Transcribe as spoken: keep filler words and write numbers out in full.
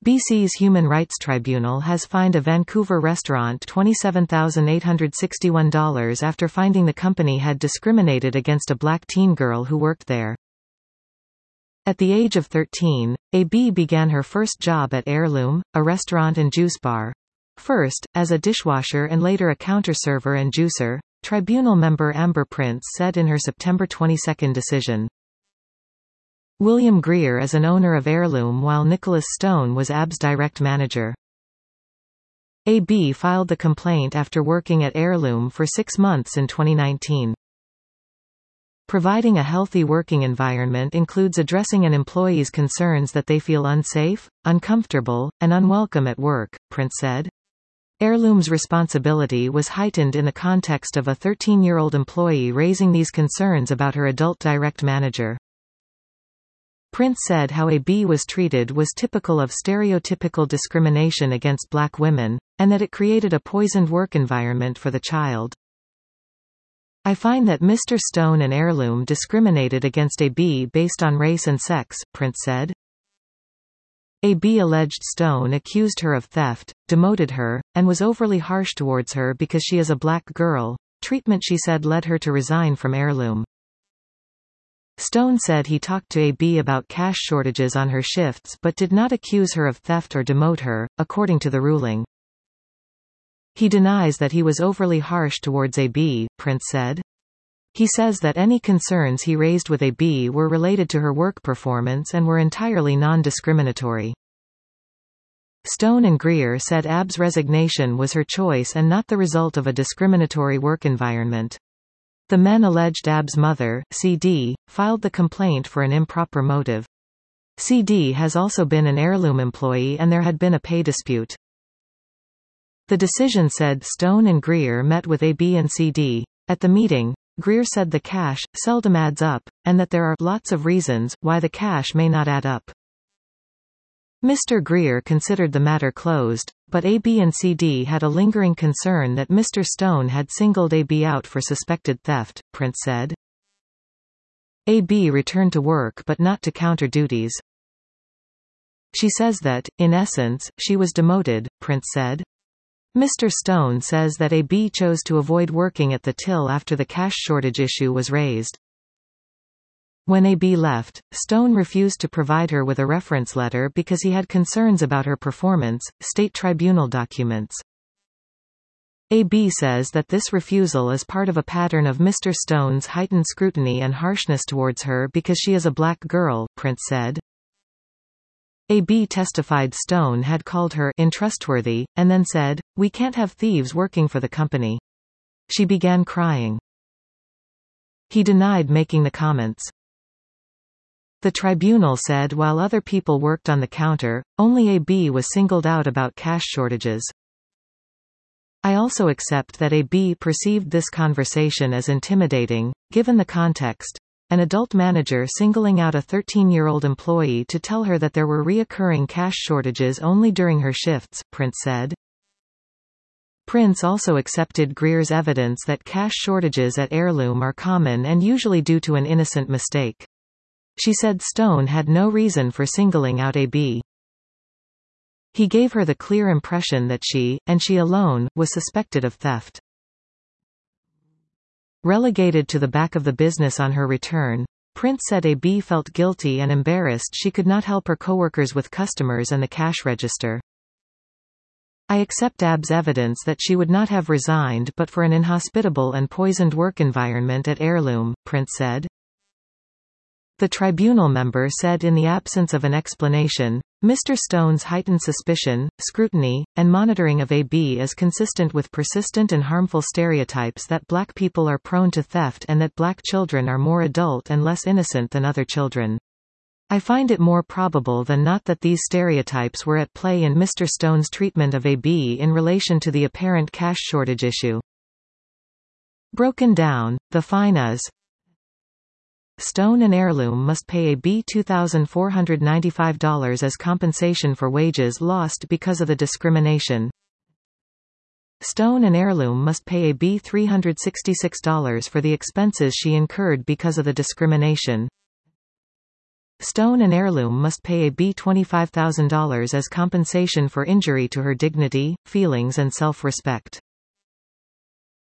B C's Human Rights Tribunal has fined a Vancouver restaurant twenty-seven thousand eight hundred sixty-one dollars after finding the company had discriminated against a black teen girl who worked there. At the age of thirteen, A B began her first job at Heirloom, a restaurant and juice bar. First, as a dishwasher and later a counter-server and juicer, tribunal member Amber Prince said in her September twenty-second decision. William Greer is an owner of Heirloom while Nicholas Stone was A B's direct manager. A B filed the complaint after working at Heirloom for six months in twenty nineteen. Providing a healthy working environment includes addressing an employee's concerns that they feel unsafe, uncomfortable, and unwelcome at work, Prince said. Heirloom's responsibility was heightened in the context of a thirteen-year-old employee raising these concerns about her adult direct manager. Prince said how A B was treated was typical of stereotypical discrimination against black women, and that it created a poisoned work environment for the child. I find that Mister Stone and Heirloom discriminated against A B based on race and sex, Prince said. A B alleged Stone accused her of theft, demoted her, and was overly harsh towards her because she is a black girl, treatment she said led her to resign from Heirloom. Stone said he talked to A B about cash shortages on her shifts but did not accuse her of theft or demote her, according to the ruling. He denies that he was overly harsh towards A B, Prince said. He says that any concerns he raised with A B were related to her work performance and were entirely non-discriminatory. Stone and Greer said A B's resignation was her choice and not the result of a discriminatory work environment. The men alleged A B's mother, C D, filed the complaint for an improper motive. C D has also been an Heirloom employee and there had been a pay dispute. The decision said Stone and Greer met with A B and C D. At the meeting, Greer said the cash seldom adds up, and that there are lots of reasons why the cash may not add up. Mister Greer considered the matter closed, but A B and C D had a lingering concern that Mister Stone had singled A B out for suspected theft, Prince said. A B returned to work but not to counter duties. She says that, in essence, she was demoted, Prince said. Mister Stone says that A B chose to avoid working at the till after the cash shortage issue was raised. When A B left, Stone refused to provide her with a reference letter because he had concerns about her performance, state tribunal documents. A B says that this refusal is part of a pattern of Mister Stone's heightened scrutiny and harshness towards her because she is a black girl, Prince said. A B testified Stone had called her untrustworthy, and then said, "We can't have thieves working for the company." She began crying. He denied making the comments. The tribunal said while other people worked on the counter, only A B was singled out about cash shortages. I also accept that A B perceived this conversation as intimidating, given the context. An adult manager singling out a thirteen-year-old employee to tell her that there were reoccurring cash shortages only during her shifts, Prince said. Prince also accepted Greer's evidence that cash shortages at Heirloom are common and usually due to an innocent mistake. She said Stone had no reason for singling out A B. He gave her the clear impression that she, and she alone, was suspected of theft. Relegated to the back of the business on her return, Prince said A B felt guilty and embarrassed she could not help her coworkers with customers and the cash register. I accept A B's evidence that she would not have resigned but for an inhospitable and poisoned work environment at Heirloom, Prince said. The tribunal member said in the absence of an explanation, Mister Stone's heightened suspicion, scrutiny, and monitoring of A B is consistent with persistent and harmful stereotypes that black people are prone to theft and that black children are more adult and less innocent than other children. I find it more probable than not that these stereotypes were at play in Mister Stone's treatment of A B in relation to the apparent cash shortage issue. Broken down, the fine is Stone and Heirloom must pay A B two thousand four hundred ninety-five dollars as compensation for wages lost because of the discrimination. Stone and Heirloom must pay A B three hundred sixty-six dollars for the expenses she incurred because of the discrimination. Stone and Heirloom must pay a B twenty-five thousand dollars as compensation for injury to her dignity, feelings and self-respect.